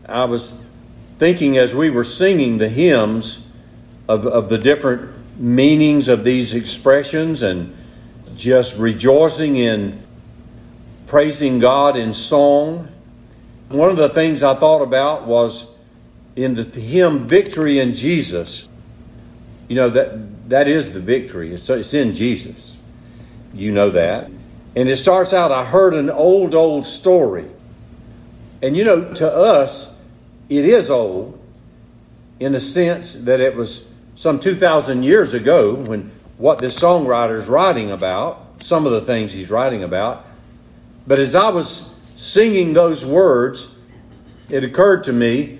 I was thinking as we were singing the hymns of the different meanings of these expressions and just rejoicing in praising God in song. One of the things I thought about was in the hymn Victory in Jesus. You know, that is the victory. It's in Jesus. You know that. And it starts out, I heard an old story. And you know, to us, it is old in the sense that it was some 2,000 years ago when what this songwriter is writing about, some of the things he's writing about. But as I was singing those words, it occurred to me,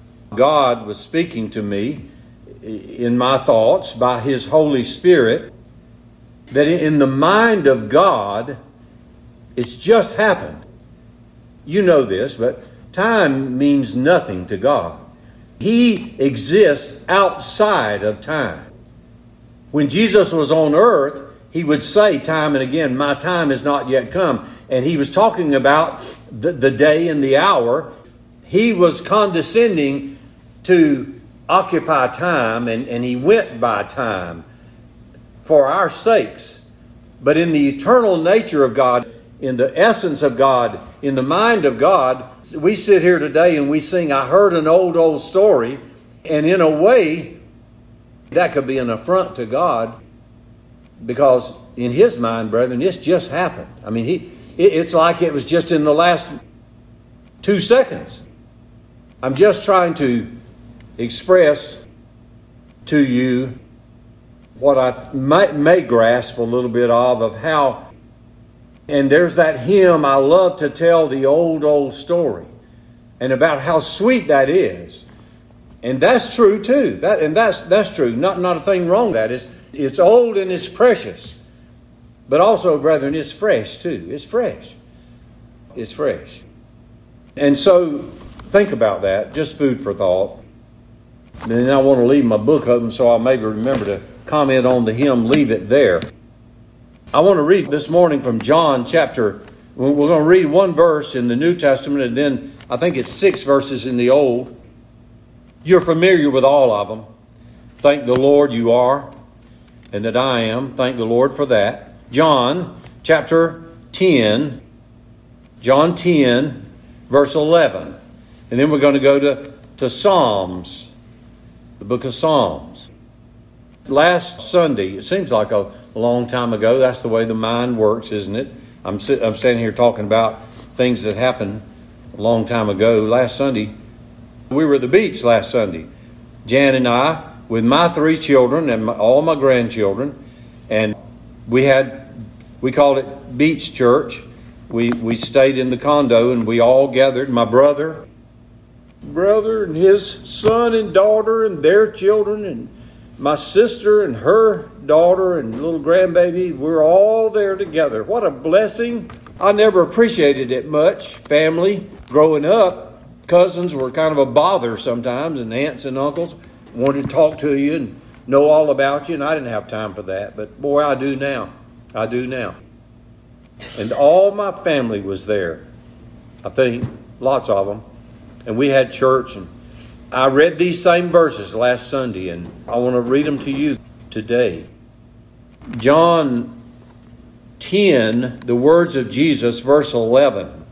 God was speaking to me in my thoughts by His Holy Spirit, that in the mind of God, it's just happened. You know this, but time means nothing to God. He exists outside of time. When Jesus was on earth, He would say time and again, my time has not yet come. And He was talking about the day and the hour. He was condescending to occupy time, and He went by time for our sakes. But in the eternal nature of God, in the essence of God, in the mind of God, we sit here today and we sing, I heard an old story. And in a way, that could be an affront to God, because in His mind, brethren, it's just happened. I mean, it's like it was just in the last 2 seconds. I'm just trying to express to you what I may grasp a little bit of how. And there's that hymn, I love to tell the old story, and about how sweet that is. And that's true too. That's true. Not a thing wrong with that. It's old and it's precious. But also, brethren, it's fresh too. It's fresh. It's fresh. And so think about that. Just food for thought. And then I want to leave my book open so I'll maybe remember to comment on the hymn, Leave It There. I want to read this morning from John chapter. We're going to read one verse in the New Testament, and then I think it's 6 verses in the Old. You're familiar with all of them. Thank the Lord you are, and that I am. Thank the Lord for that. John chapter 10. John 10, verse 11. And then we're going to go to Psalms, the book of Psalms. Last Sunday, it seems like a long time ago. That's the way the mind works, isn't it? I'm standing here talking about things that happened a long time ago. Last Sunday, we were at the beach last Sunday. Jan and I, with my 3 children and all my grandchildren. And we called it Beach Church. We stayed in the condo and we all gathered. My brother and his son and daughter and their children, and my sister and her daughter and little grandbaby, we're all there together. What a blessing. I never appreciated it much. Family, growing up, cousins were kind of a bother sometimes, and aunts and uncles wanted to talk to you and know all about you, and I didn't have time for that. But boy, I do now. I do now. And all my family was there. I think, lots of them. And we had church, and I read these same verses last Sunday, and I want to read them to you today. John 10, the words of Jesus, verse 11.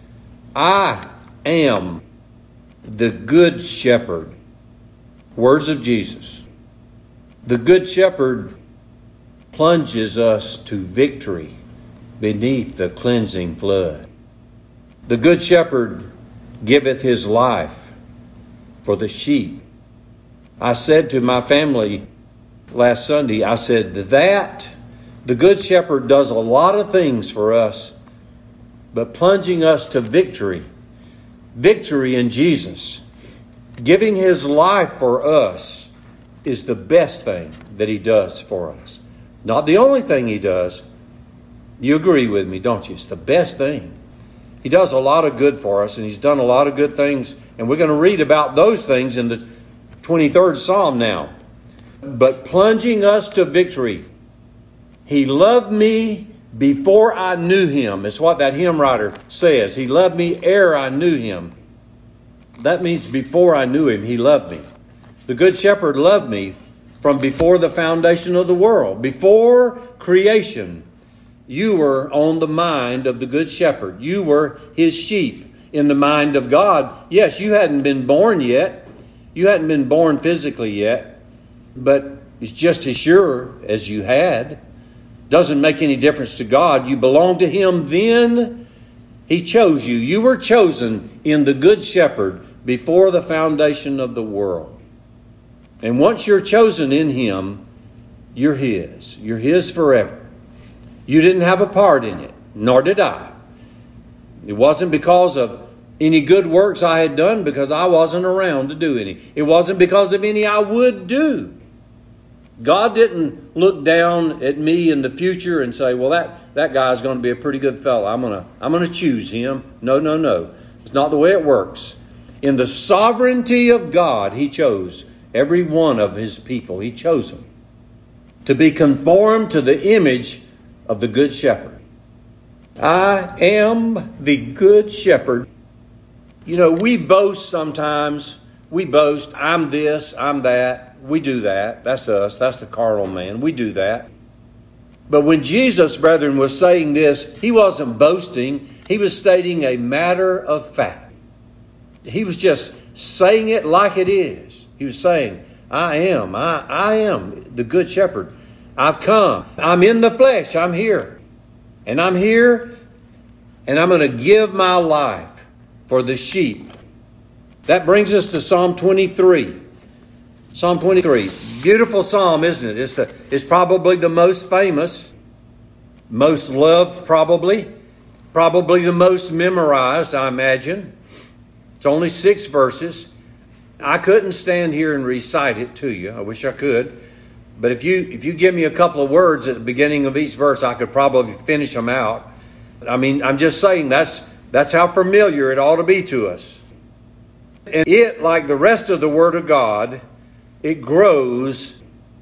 I am the good shepherd. Words of Jesus. The good shepherd plunges us to victory beneath the cleansing flood. The good shepherd giveth his life for the sheep. I said to my family last Sunday, I said that the Good Shepherd does a lot of things for us, but plunging us to victory in Jesus, giving His life for us is the best thing that He does for us. Not the only thing He does. You agree with me, don't you? It's the best thing. He does a lot of good for us, and He's done a lot of good things. And we're going to read about those things in the 23rd Psalm now. But plunging us to victory. He loved me before I knew Him. It's what that hymn writer says. He loved me ere I knew Him. That means before I knew him, he loved me. The Good Shepherd loved me from before the foundation of the world. Before creation, you were on the mind of the Good Shepherd. You were his sheep in the mind of God. Yes, you hadn't been born yet. You hadn't been born physically yet. But it's just as sure as you had. Doesn't make any difference to God. You belong to him then. He chose you. You were chosen in the Good Shepherd before the foundation of the world. And once you're chosen in him, you're his. You're his forever. You didn't have a part in it, nor did I. It wasn't because of any good works I had done, because I wasn't around to do any. It wasn't because of any I would do. God didn't look down at me in the future and say, well, that guy's going to be a pretty good fellow. I'm going to choose him. No. It's not the way it works. In the sovereignty of God, he chose every one of his people. He chose them to be conformed to the image of the Good Shepherd. I am the Good Shepherd. You know, we boast sometimes. We boast, I'm this, I'm that. We do that. That's us. That's the carnal man. We do that. But when Jesus, brethren, was saying this, he wasn't boasting. He was stating a matter of fact. He was just saying it like it is. He was saying, I am the Good Shepherd. I've come. I'm in the flesh. I'm here. And I'm here, and I'm going to give my life for the sheep. That brings us to Psalm 23. Psalm 23. Beautiful psalm, isn't it? It's probably the most famous, most loved probably the most memorized, I imagine. It's only 6 verses. I couldn't stand here and recite it to you. I wish I could. But if you give me a couple of words at the beginning of each verse, I could probably finish them out. I mean, I'm just saying that's how familiar it ought to be to us. And it, like the rest of the Word of God, it grows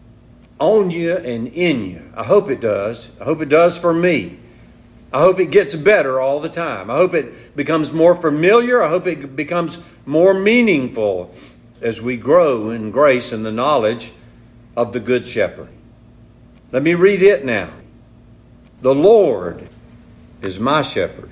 on you and in you. I hope it does. I hope it does for me. I hope it gets better all the time. I hope it becomes more familiar. I hope it becomes more meaningful as we grow in grace and the knowledge of the Good Shepherd. Let me read it now. The Lord is my shepherd.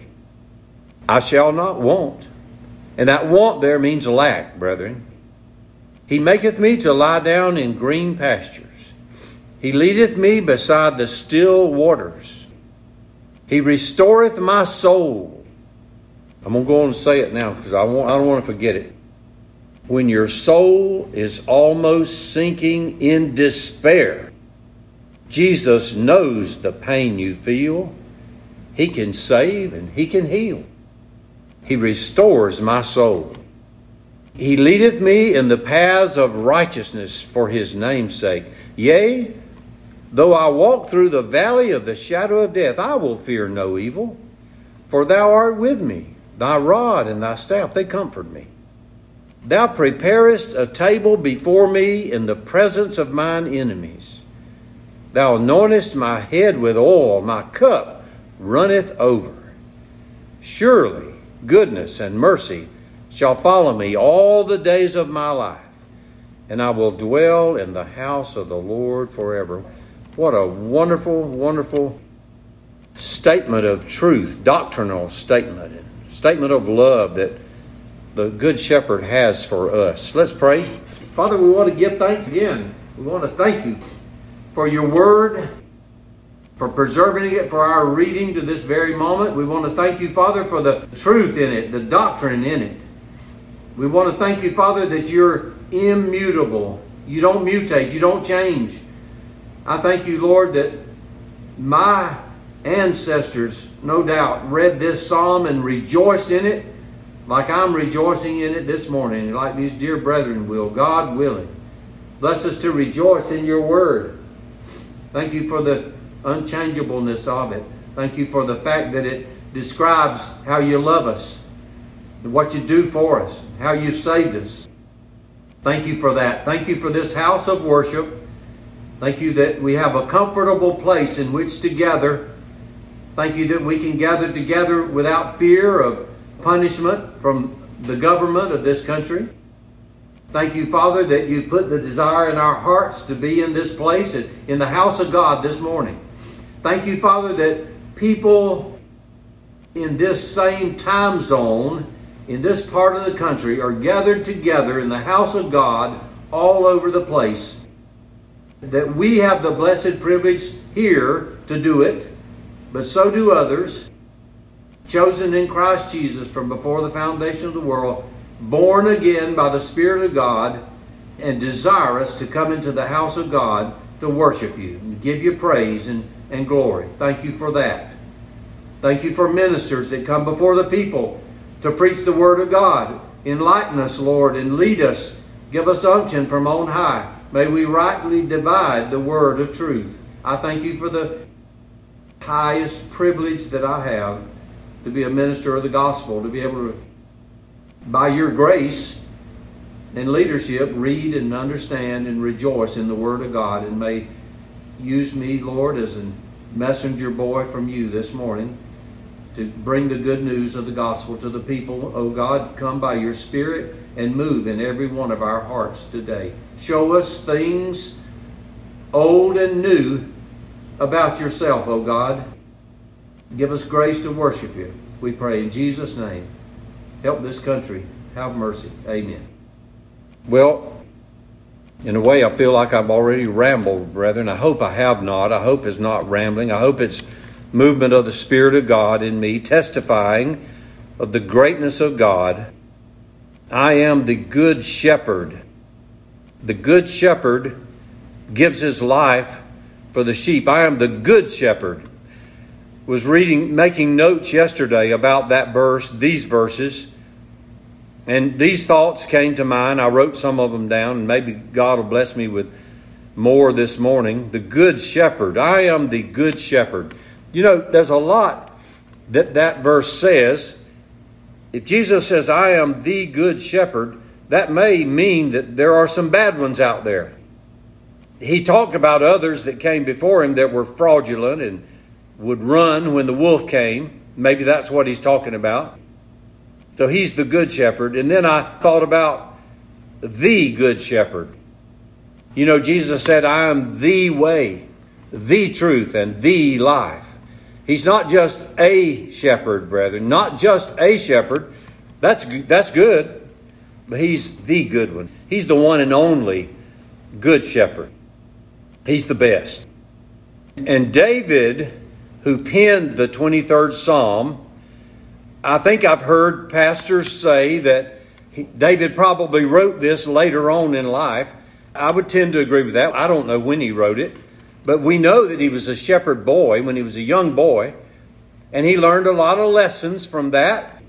I shall not want. And that want there means lack, brethren. He maketh me to lie down in green pastures. He leadeth me beside the still waters. He restoreth my soul. I'm going to go on and say it now because I don't want to forget it. When your soul is almost sinking in despair, Jesus knows the pain you feel. He can save and he can heal. He restores my soul. He leadeth me in the paths of righteousness for his name's sake. Yea, though I walk through the valley of the shadow of death, I will fear no evil. For thou art with me. Thy rod and thy staff, they comfort me. Thou preparest a table before me in the presence of mine enemies. Thou anointest my head with oil, my cup runneth over. Surely goodness and mercy shall follow me all the days of my life, and I will dwell in the house of the Lord forever. What a wonderful, wonderful statement of truth, doctrinal statement, and statement of love that the Good Shepherd has for us. Let's pray. Father, we want to give thanks again. We want to thank you for your word, for preserving it for our reading to this very moment. We want to thank you, Father, for the truth in it, the doctrine in it. We want to thank you, Father, that you're immutable. You don't mutate. You don't change. I thank you, Lord, that my ancestors, no doubt, read this psalm and rejoiced in it like I'm rejoicing in it this morning, and like these dear brethren will, God willing. Bless us to rejoice in your word. Thank you for the unchangeableness of it. Thank you for the fact that it describes how you love us, what you do for us, how you've saved us. Thank you for that. Thank you for this house of worship. Thank you that we have a comfortable place in which to gather. Thank you that we can gather together without fear of punishment from the government of this country. Thank you, Father, that you put the desire in our hearts to be in this place, in the house of God this morning. Thank you, Father, that people in this same time zone, in this part of the country, are gathered together in the house of God all over the place. That we have the blessed privilege here to do it, but so do others, chosen in Christ Jesus from before the foundation of the world, born again by the Spirit of God, and desirous to come into the house of God to worship you and give you praise and glory. Thank you for that. Thank you for ministers that come before the people to preach the Word of God. Enlighten us, Lord, and lead us. Give us unction from on high. May we rightly divide the word of truth. I thank you for the highest privilege that I have to be a minister of the gospel, to be able to, by your grace and leadership, read and understand and rejoice in the Word of God. And may use me, Lord, as a messenger boy from you this morning to bring the good news of the gospel to the people. Oh God, come by your Spirit and move in every one of our hearts today. Show us things old and new about yourself, oh God. Give us grace to worship you. We pray in Jesus' name. Help this country. Have mercy. Amen. Well, in a way, I feel like I've already rambled, brethren. I hope I have not. I hope it's not rambling. I hope it's movement of the Spirit of God in me, testifying of the greatness of God. I am the good shepherd. The good shepherd gives his life for the sheep. I am the good shepherd. Was making notes yesterday about that verse, these verses, and these thoughts came to mind. I wrote some of them down, and maybe God will bless me with more this morning. The good shepherd. I am the good shepherd. You know, there's a lot that verse says. If Jesus says, I am the good shepherd, that may mean that there are some bad ones out there. He talked about others that came before him that were fraudulent and would run when the wolf came. Maybe that's what he's talking about. So he's the good shepherd. And then I thought about the good shepherd. You know, Jesus said, I am the way, the truth, and the life. He's not just a shepherd, brethren. Not just a shepherd. That's good. But he's the good one. He's the one and only good shepherd. He's the best. And David, who penned the 23rd Psalm, I think I've heard pastors say that David probably wrote this later on in life. I would tend to agree with that. I don't know when he wrote it. But we know that he was a shepherd boy when he was a young boy. And he learned a lot of lessons from that.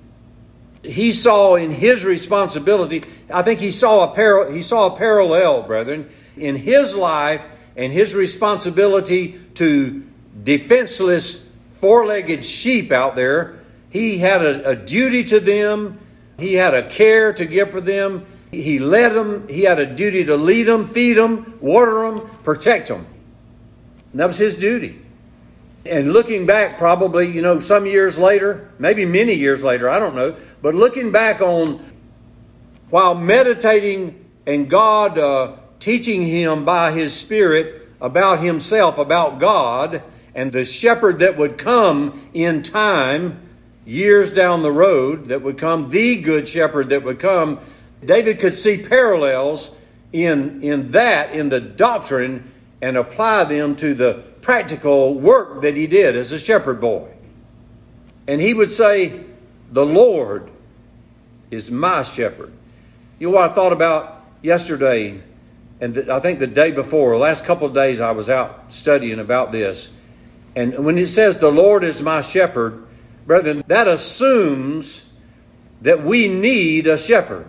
He saw in his responsibility, I think he saw a parallel, brethren, in his life and his responsibility to defenseless four-legged sheep out there. He had a duty to them. He had a care to give for them. He led them. He had a duty to lead them, feed them, water them, protect them. And that was his duty. And looking back, probably, some years later, maybe many years later, I don't know. But looking back on while meditating and God teaching him by his Spirit about himself, about God, and the shepherd that would come in time, years down the road, that would come, the good shepherd that would come, David could see parallels in the doctrine and apply them to the practical work that he did as a shepherd boy. And he would say, the Lord is my shepherd. You know what I thought about yesterday, and I think the day before, the last couple of days I was out studying about this. And when it says the Lord is my shepherd, brethren, that assumes that we need a shepherd.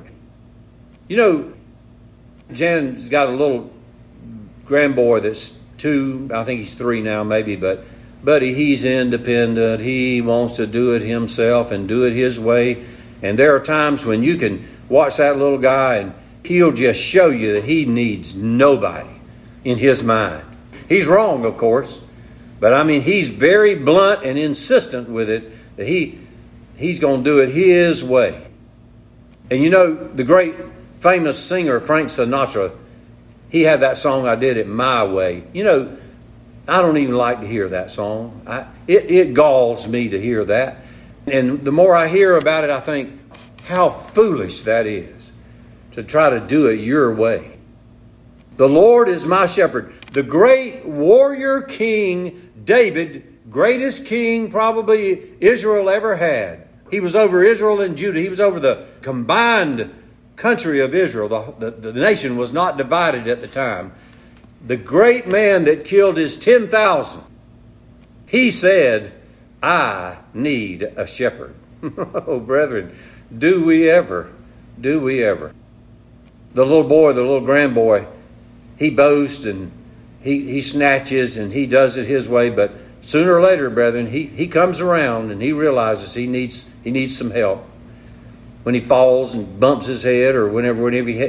Jan's got a little grandboy that's 2, I think he's 3 now maybe, but he's independent. He wants to do it himself and do it his way. And there are times when you can watch that little guy and he'll just show you that he needs nobody in his mind. He's wrong, of course, but he's very blunt and insistent with it that he's going to do it his way. And you know, the great famous singer Frank Sinatra, he had that song, I Did It My Way. You know, I don't even like to hear that song. It galls me to hear that. And the more I hear about it, I think how foolish that is to try to do it your way. The Lord is my shepherd. The great warrior king David, greatest king probably Israel ever had. He was over Israel and Judah. He was over the combined country of Israel. The nation was not divided at the time. The great man that killed his 10,000, he said, I need a shepherd. Oh, brethren, do we ever? Do we ever? The little boy, the little grandboy, he boasts and he snatches and he does it his way. But sooner or later, brethren, he comes around and he realizes he needs some help. When he falls and bumps his head, or whenever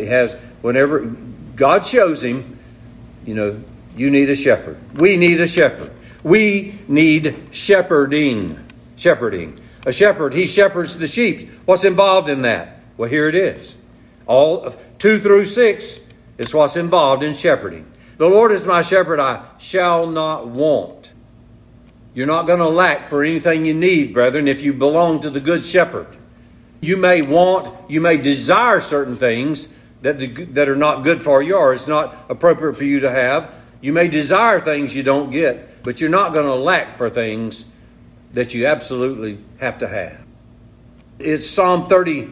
God shows him, you know, you need a shepherd. We need a shepherd. We need shepherding. Shepherding. A shepherd, he shepherds the sheep. What's involved in that? Well, here it is. All of 2 through 6 is what's involved in shepherding. The Lord is my shepherd, I shall not want. You're not going to lack for anything you need, brethren, if you belong to the good shepherd. You may want, you may desire certain things that are not good for you, or it's not appropriate for you to have. You may desire things you don't get, but you're not going to lack for things that you absolutely have to have. It's Psalm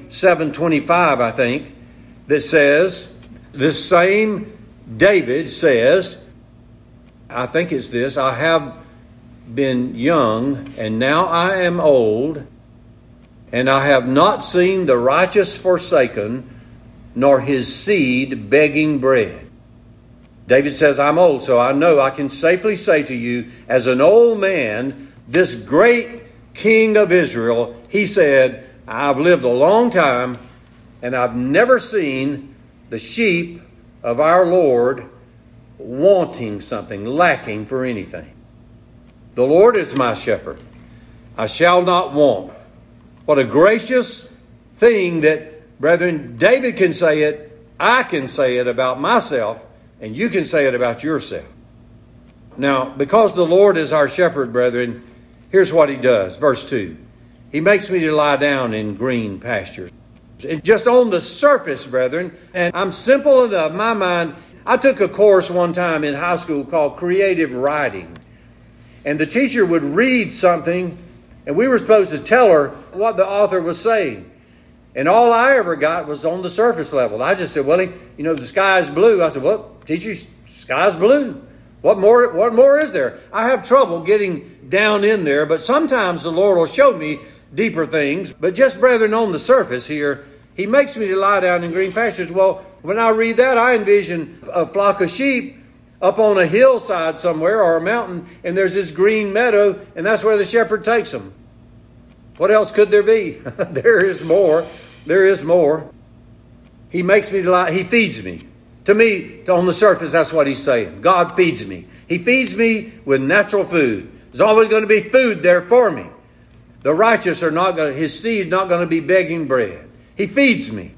37:25, I think, that says, this same David says, I think it's this, I have been young, and now I am old, and I have not seen the righteous forsaken, nor his seed begging bread. David says, I'm old, so I know I can safely say to you, as an old man, this great king of Israel, he said, I've lived a long time, and I've never seen the sheep of our Lord wanting something, lacking for anything. The Lord is my shepherd. I shall not want. What a gracious thing that, brethren, David can say it, I can say it about myself, and you can say it about yourself. Now, because the Lord is our shepherd, brethren, here's what he does. Verse 2. He makes me to lie down in green pastures. And just on the surface, brethren, and I'm simple enough, my mind, I took a course one time in high school called creative writing. And the teacher would read something, and we were supposed to tell her what the author was saying. And all I ever got was on the surface level. I just said, well, the sky is blue. I said, well, teacher, sky's blue. What more is there? I have trouble getting down in there, but sometimes the Lord will show me deeper things. But just, brethren, on the surface here, he makes me to lie down in green pastures. Well, when I read that, I envision a flock of sheep up on a hillside somewhere or a mountain, and there's this green meadow, and that's where the shepherd takes them. What else could there be? There is more. There is more. He makes me to lie. He feeds me. To me, on the surface, that's what he's saying. God feeds me. He feeds me with natural food. There's always going to be food there for me. The righteous are not going to, his seed not going to be begging bread. He feeds me.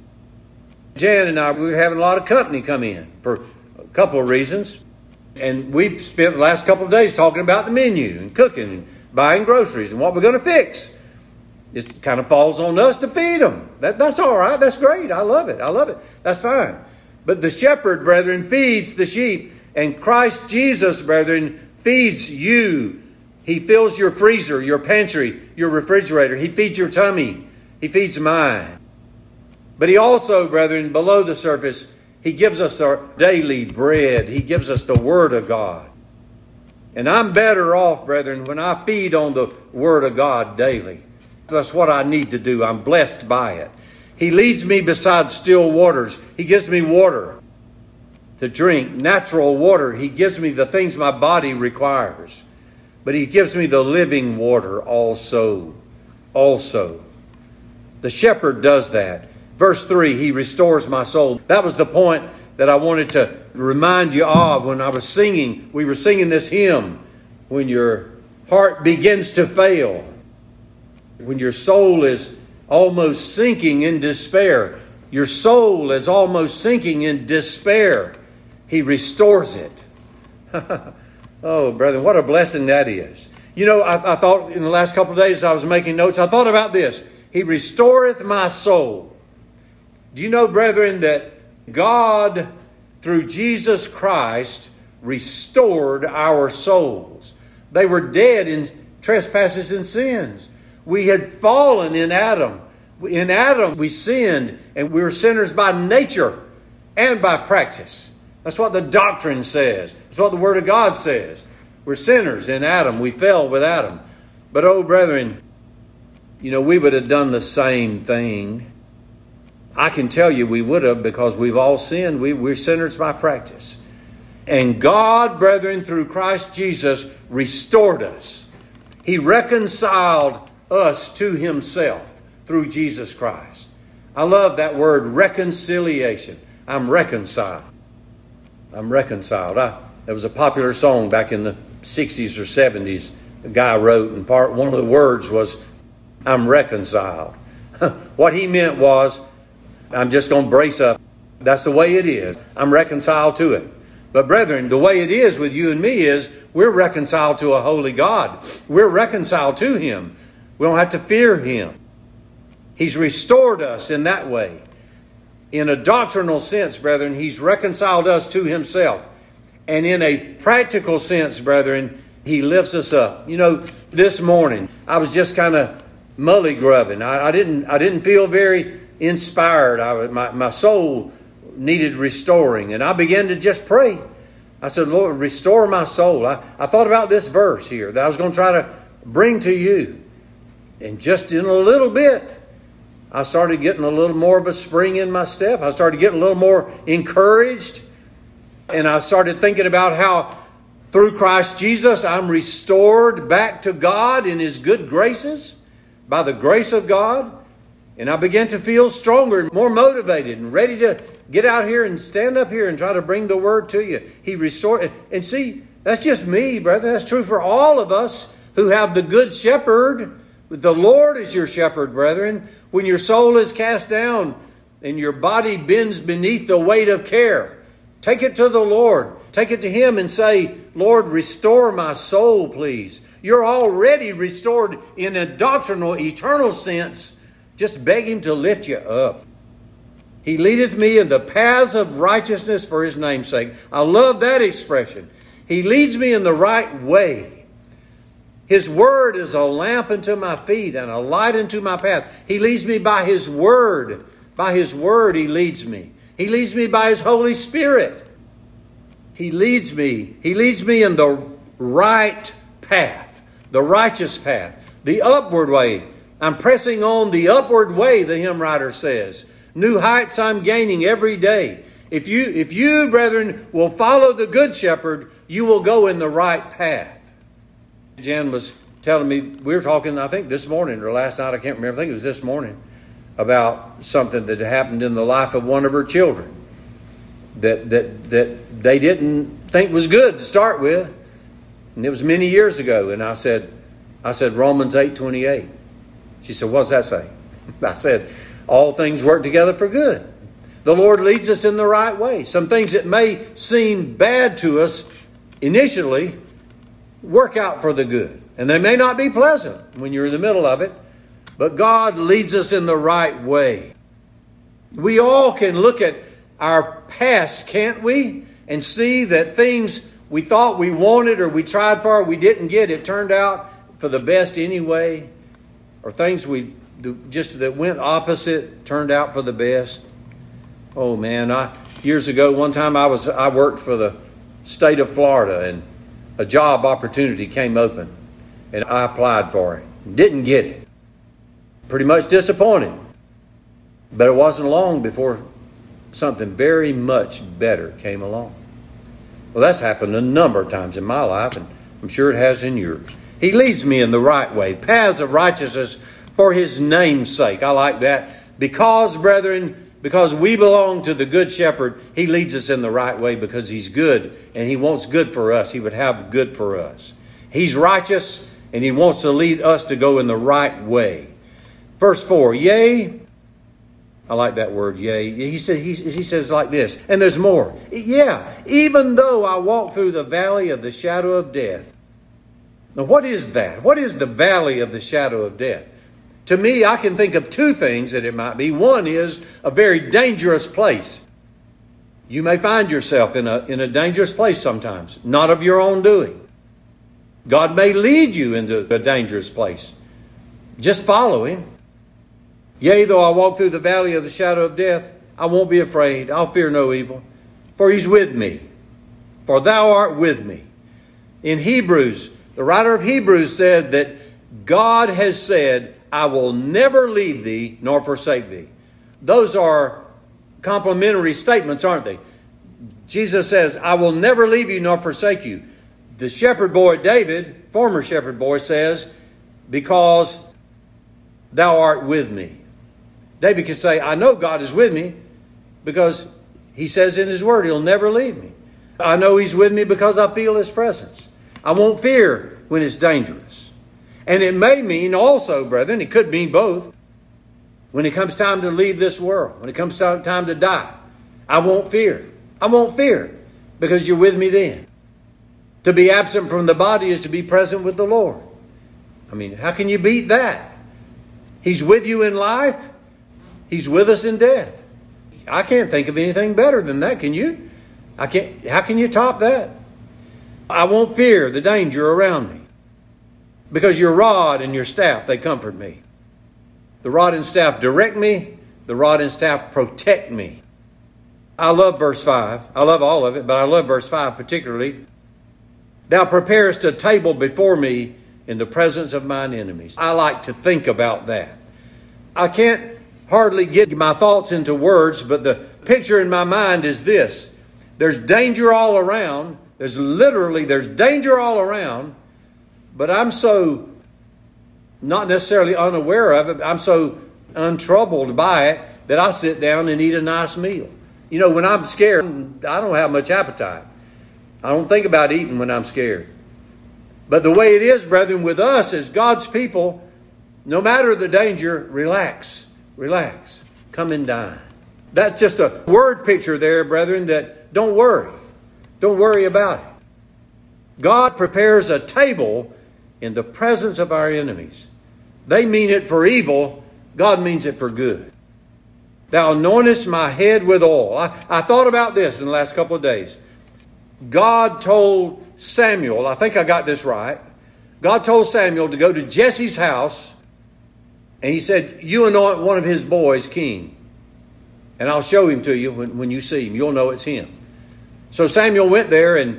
Jan and I, we were having a lot of company come in for a couple of reasons. And we've spent the last couple of days talking about the menu and cooking and buying groceries and what we're going to fix. It kind of falls on us to feed them. That's all right. That's great. I love it. That's fine. But the shepherd, brethren, feeds the sheep. And Christ Jesus, brethren, feeds you. He fills your freezer, your pantry, your refrigerator. He feeds your tummy. He feeds mine. But he also, brethren, below the surface, he gives us our daily bread. He gives us the Word of God. And I'm better off, brethren, when I feed on the Word of God daily. That's what I need to do. I'm blessed by it. He leads me beside still waters. He gives me water to drink, natural water. He gives me the things my body requires. But he gives me the living water also. The shepherd does that. Verse 3, he restores my soul. That was the point that I wanted to remind you of when I was singing. We were singing this hymn. When your heart begins to fail. When your soul is almost sinking in despair. Your soul is almost sinking in despair. He restores it. Oh, brethren, what a blessing that is. You know, I thought in the last couple of days I was making notes, I thought about this. He restoreth my soul. Do you know, brethren, that God, through Jesus Christ, restored our souls? They were dead in trespasses and sins. We had fallen in Adam. In Adam we sinned, and we were sinners by nature and by practice. That's what the doctrine says. That's what the Word of God says. We're sinners in Adam. We fell with Adam. But, oh, brethren, you know, we would have done the same thing. I can tell you we would have, because we've all sinned. We're sinners by practice. And God, brethren, through Christ Jesus, restored us. He reconciled us to Himself through Jesus Christ. I love that word, reconciliation. I'm reconciled. I'm reconciled. There was a popular song back in the 60s or 70s a guy wrote, and one of the words was, I'm reconciled. What he meant was, I'm just going to brace up. That's the way it is. I'm reconciled to it. But brethren, the way it is with you and me is we're reconciled to a holy God. We're reconciled to Him. We don't have to fear Him. He's restored us in that way. In a doctrinal sense, brethren, He's reconciled us to Himself. And in a practical sense, brethren, He lifts us up. You know, this morning, I was just kind of mully-grubbing. I didn't feel very inspired. My soul needed restoring. And I began to just pray. I said, Lord, restore my soul. I thought about this verse here that I was going to try to bring to you. And just in a little bit, I started getting a little more of a spring in my step. I started getting a little more encouraged. And I started thinking about how through Christ Jesus, I'm restored back to God in His good graces by the grace of God. And I began to feel stronger and more motivated and ready to get out here and stand up here and try to bring the word to you. He restored. And see, that's just me, brother. That's true for all of us who have the good shepherd. The Lord is your shepherd, brethren. When your soul is cast down and your body bends beneath the weight of care, take it to the Lord. Take it to Him and say, Lord, restore my soul, please. You're already restored in a doctrinal, eternal sense. Just beg Him to lift you up. He leadeth me in the paths of righteousness for His name's sake. I love that expression. He leads me in the right way. His word is a lamp unto my feet and a light unto my path. He leads me by His word. By His word He leads me. He leads me by His Holy Spirit. He leads me. He leads me in the right path, the righteous path, the upward way. I'm pressing on the upward way, the hymn writer says. New heights I'm gaining every day. If you, brethren, will follow the Good Shepherd, you will go in the right path. Jan was telling me, we were talking, I think this morning or last night, I can't remember, I think it was this morning, about something that happened in the life of one of her children that they didn't think was good to start with. And it was many years ago. And I said Romans 8:28. She said, what's that say? I said, all things work together for good. The Lord leads us in the right way. Some things that may seem bad to us initially work out for the good. And they may not be pleasant when you're in the middle of it. But God leads us in the right way. We all can look at our past, can't we? And see that things we thought we wanted or we tried for, we didn't get. It turned out for the best anyway. Or things that went opposite turned out for the best. Oh man, years ago, one time I worked for the state of Florida and a job opportunity came open and I applied for it. Didn't get it. Pretty much disappointed. But it wasn't long before something very much better came along. Well, that's happened a number of times in my life, and I'm sure it has in yours. He leads me in the right way, paths of righteousness for His name's sake. I like that. Because, brethren, because we belong to the Good Shepherd, He leads us in the right way because He's good, and He wants good for us. He would have good for us. He's righteous, and He wants to lead us to go in the right way. 1 Verse 4, yea, I like that word, yea. He says like this, and there's more. Yeah, even though I walk through the valley of the shadow of death. Now, what is that? What is the valley of the shadow of death? To me, I can think of two things that it might be. One is a very dangerous place. You may find yourself in a dangerous place sometimes, not of your own doing. God may lead you into a dangerous place. Just follow Him. Yea, though I walk through the valley of the shadow of death, I won't be afraid. I'll fear no evil, for He's with me. For Thou art with me. In Hebrews, the writer of Hebrews said that God has said, I will never leave thee nor forsake thee. Those are complimentary statements, aren't they? Jesus says, I will never leave you nor forsake you. The shepherd boy David, former shepherd boy, says, because Thou art with me. David can say, I know God is with me because He says in His Word, He'll never leave me. I know He's with me because I feel His presence. I won't fear when it's dangerous. And it may mean also, brethren, it could mean both. When it comes time to leave this world, when it comes time to die, I won't fear. I won't fear because you're with me then. To be absent from the body is to be present with the Lord. I mean, how can you beat that? He's with you in life. He's with us in death. I can't think of anything better than that, can you? I can't. How can you top that? I won't fear the danger around me because your rod and your staff, they comfort me. The rod and staff direct me. The rod and staff protect me. I love verse 5. I love all of it, but I love verse 5 particularly. Thou preparest a table before me in the presence of mine enemies. I like to think about that. I can't hardly get my thoughts into words, but the picture in my mind is this. There's danger all around. There's danger all around, but I'm so not necessarily unaware of it. I'm so untroubled by it that I sit down and eat a nice meal. You know, when I'm scared, I don't have much appetite. I don't think about eating when I'm scared. But the way it is, brethren, with us as God's people, no matter the danger, relax. Relax. Come and dine. That's just a word picture there, brethren, that don't worry. Don't worry about it. God prepares a table in the presence of our enemies. They mean it for evil. God means it for good. Thou anointest my head with oil. I thought about this in the last couple of days. God told Samuel, I think I got this right. God told Samuel to go to Jesse's house, and He said, you anoint one of his boys king, and I'll show him to you when you see him. You'll know it's him. So Samuel went there, and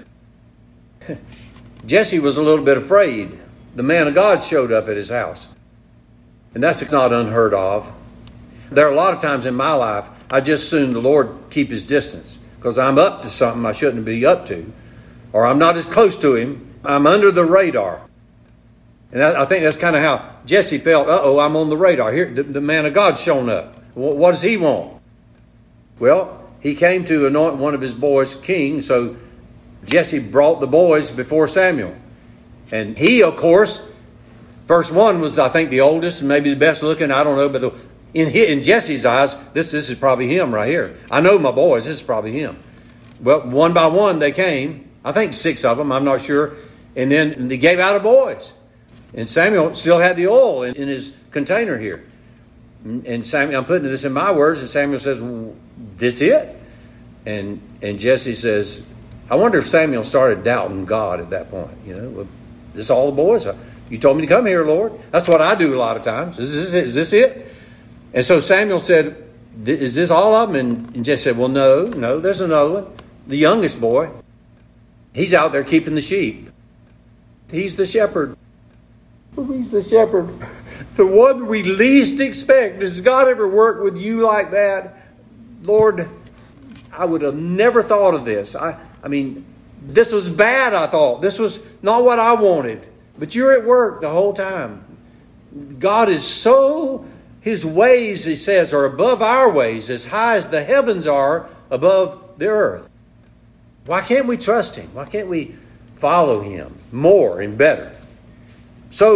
Jesse was a little bit afraid. The man of God showed up at his house. And that's not unheard of. There are a lot of times in my life, I just assume the Lord keep His distance because I'm up to something I shouldn't be up to, or I'm not as close to Him. I'm under the radar. And I think that's kind of how Jesse felt. I'm on the radar. Here, the man of God's shown up. What does he want? Well, he came to anoint one of his boys king, so Jesse brought the boys before Samuel. And he, of course, first one was, I think, the oldest and maybe the best looking. I don't know, but in Jesse's eyes, this is probably him right here. I know my boys, this is probably him. Well, one by one they came. I think 6 of them, I'm not sure. And then they gave out of boys. And Samuel still had the oil in his container here. And Samuel, I'm putting this in my words, and Samuel says, this it? And Jesse says, I wonder if Samuel started doubting God at that point. You know, well, this all the boys? You told me to come here, Lord. That's what I do a lot of times. Is this it? And so Samuel said, is this all of them? And Jesse said, well, no, there's another one. The youngest boy. He's out there keeping the sheep. He's the shepherd. He's the shepherd. The one we least expect. Does God ever work with you like that? Lord, I would have never thought of this. I mean, this was bad, I thought. This was not what I wanted. But you're at work the whole time. God is so, His ways, He says, are above our ways, as high as the heavens are above the earth. Why can't we trust Him? Why can't we follow Him more and better? So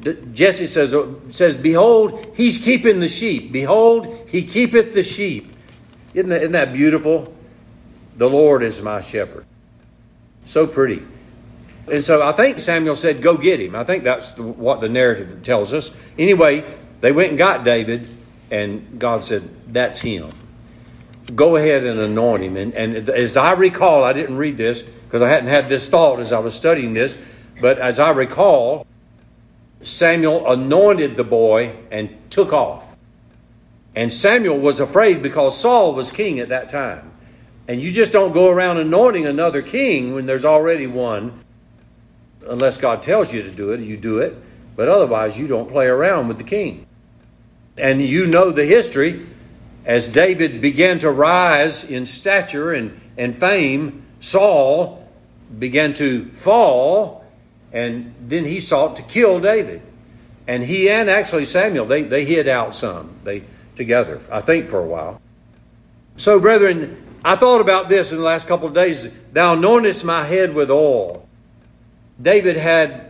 Jesse says, behold, he's keeping the sheep. Behold, he keepeth the sheep. Isn't that beautiful? The Lord is my shepherd. So pretty. And so I think Samuel said, go get him. I think that's what the narrative tells us. Anyway, they went and got David, and God said, that's him. Go ahead and anoint him. And as I recall, I didn't read this because I hadn't had this thought as I was studying this, but as I recall, Samuel anointed the boy and took off. And Samuel was afraid because Saul was king at that time. And you just don't go around anointing another king when there's already one. Unless God tells you to do it, you do it. But otherwise, you don't play around with the king. And you know the history. As David began to rise in stature and fame, Saul began to fall. And then he sought to kill David. And he and actually Samuel, they hid out some. They together, I think, for a while. So, brethren, I thought about this in the last couple of days. Thou anointest my head with oil. David had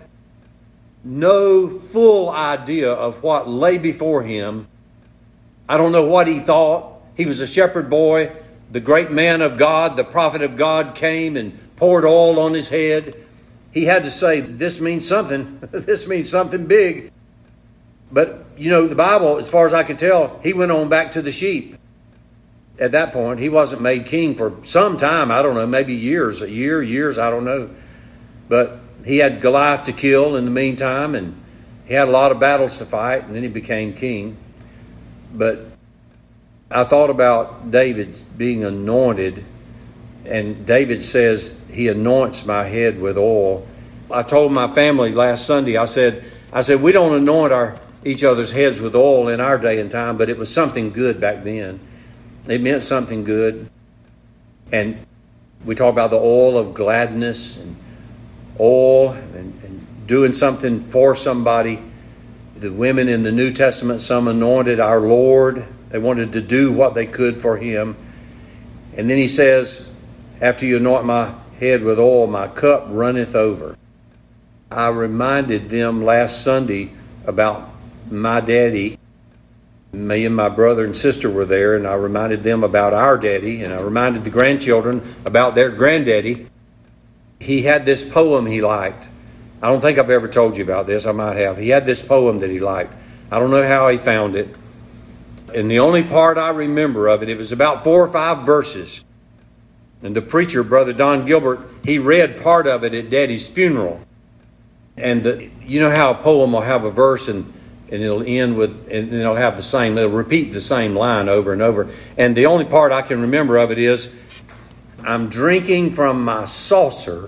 no full idea of what lay before him. I don't know what he thought. He was a shepherd boy. The great man of God, the prophet of God, came and poured oil on his head. He had to say, this means something. This means something big. But, you know, the Bible, as far as I can tell, he went on back to the sheep. At that point, he wasn't made king for some time. I don't know, maybe years, years, I don't know. But he had Goliath to kill in the meantime, and he had a lot of battles to fight, and then he became king. But I thought about David being anointed, and David says, he anoints my head with oil. I told my family last Sunday, I said, we don't anoint each other's heads with oil in our day and time, but it was something good back then. It meant something good. And we talk about the oil of gladness and oil and doing something for somebody. The women in the New Testament, some anointed our Lord. They wanted to do what they could for him. And then he says, after you anoint my head with oil, my cup runneth over. I reminded them last Sunday about my daddy. Me and my brother and sister were there, and I reminded them about our daddy, and I reminded the grandchildren about their granddaddy. He had this poem he liked. I don't think I've ever told you about this. I might have. He had this poem that he liked. I don't know how he found it. And the only part I remember of it, it was about 4 or 5 verses. And the preacher, Brother Don Gilbert, he read part of it at Daddy's funeral. And you know how a poem will have a verse and it'll end with, and it'll have it'll repeat the same line over and over. And the only part I can remember of it is, I'm drinking from my saucer,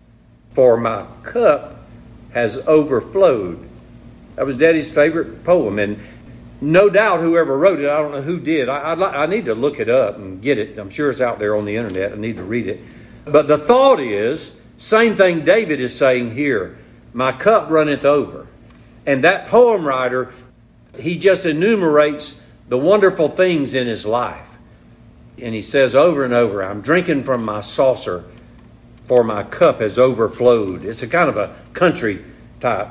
for my cup has overflowed. That was Daddy's favorite poem. And no doubt whoever wrote it, I don't know who did. I need to look it up and get it. I'm sure it's out there on the internet. I need to read it. But the thought is, same thing David is saying here. My cup runneth over. And that poem writer, he just enumerates the wonderful things in his life. And he says over and over, I'm drinking from my saucer, for my cup has overflowed. It's a kind of a country type,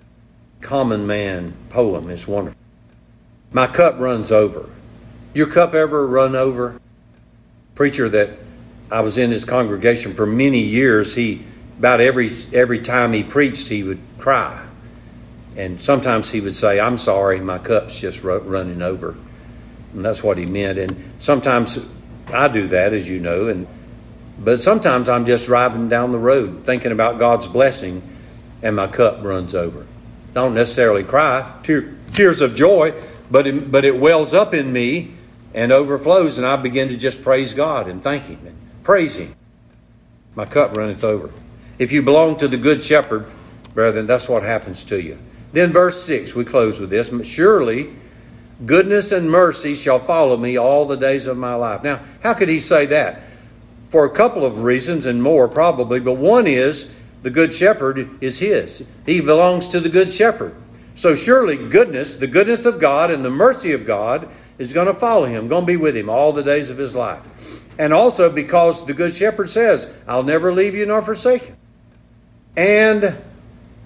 common man poem. It's wonderful. My cup runs over. Your cup ever run over? Preacher that I was in his congregation for many years, about every time he preached, he would cry. And sometimes he would say, I'm sorry, my cup's just running over. And that's what he meant. And sometimes I do that, as you know. But sometimes I'm just driving down the road thinking about God's blessing, and my cup runs over. Don't necessarily cry, tears of joy, but it wells up in me and overflows, and I begin to just praise God and thank him and praise him. My cup runneth over. If you belong to the Good Shepherd, brethren, that's what happens to you. Then verse 6, we close with this. Surely goodness and mercy shall follow me all the days of my life. Now, how could he say that? For a couple of reasons and more probably, but one is the Good Shepherd is his. He belongs to the Good Shepherd. So surely goodness, the goodness of God and the mercy of God is going to follow him, going to be with him all the days of his life. And also because the Good Shepherd says, I'll never leave you nor forsake you. And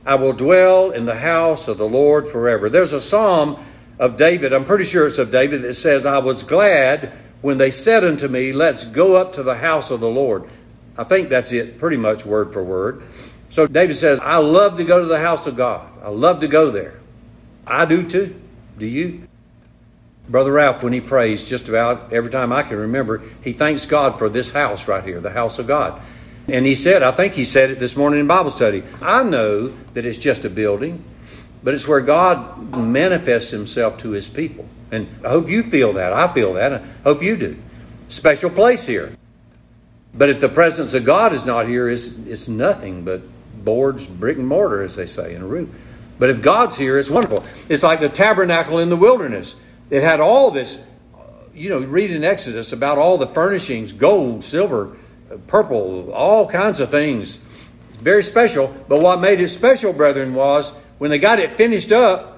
I will dwell in the house of the Lord forever. There's a psalm of David, I'm pretty sure it's of David, that says, I was glad when they said unto me, let's go up to the house of the Lord. I think that's it, pretty much word for word. So David says, I love to go to the house of God. I love to go there. I do too. Do you? Brother Ralph, when he prays, just about every time I can remember, he thanks God for this house right here, the house of God. And he said, I think he said it this morning in Bible study, I know that it's just a building, but it's where God manifests himself to his people. And I hope you feel that. I feel that. I hope you do. Special place here. But if the presence of God is not here, it's nothing but boards, brick and mortar, as they say, in a roof. But if God's here, it's wonderful. It's like the tabernacle in the wilderness. It had all this, read in Exodus about all the furnishings, gold, silver, purple, all kinds of things. It's very special. But what made it special, brethren, was when they got it finished up,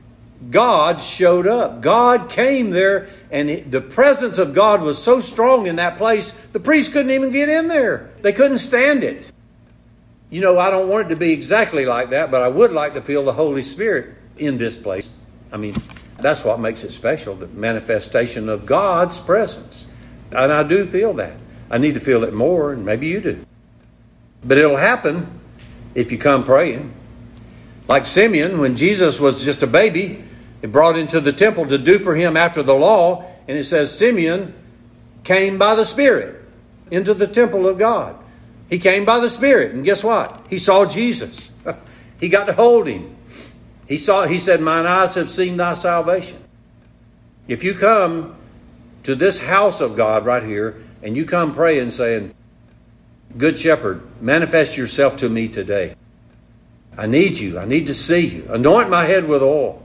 God showed up. God came there, and the presence of God was so strong in that place, the priests couldn't even get in there. They couldn't stand it. I don't want it to be exactly like that, but I would like to feel the Holy Spirit in this place. That's what makes it special, the manifestation of God's presence. And I do feel that. I need to feel it more, and maybe you do. But it'll happen if you come praying. Like Simeon, when Jesus was just a baby, he brought into the temple to do for him after the law. And it says Simeon came by the Spirit into the temple of God. He came by the Spirit. And guess what? He saw Jesus. He got to hold him. He said, mine eyes have seen thy salvation. If you come to this house of God right here, and you come praying saying, Good Shepherd, manifest yourself to me today. I need you. I need to see you. Anoint my head with oil.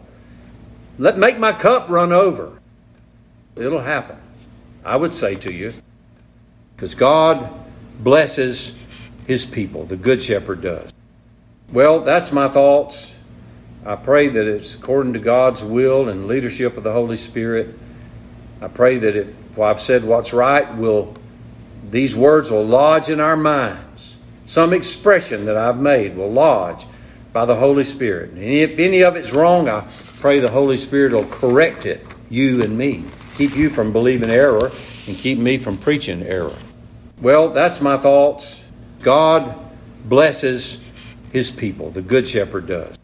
Make my cup run over. It'll happen, I would say to you, because God blesses his people. The Good Shepherd does. Well, that's my thoughts. I pray that it's according to God's will and leadership of the Holy Spirit. I pray that if I've said what's right, these words will lodge in our minds. Some expression that I've made will lodge by the Holy Spirit. And if any of it's wrong, I pray the Holy Spirit will correct it, you and me. Keep you from believing error and keep me from preaching error. Well, that's my thoughts. God blesses his people. The Good Shepherd does.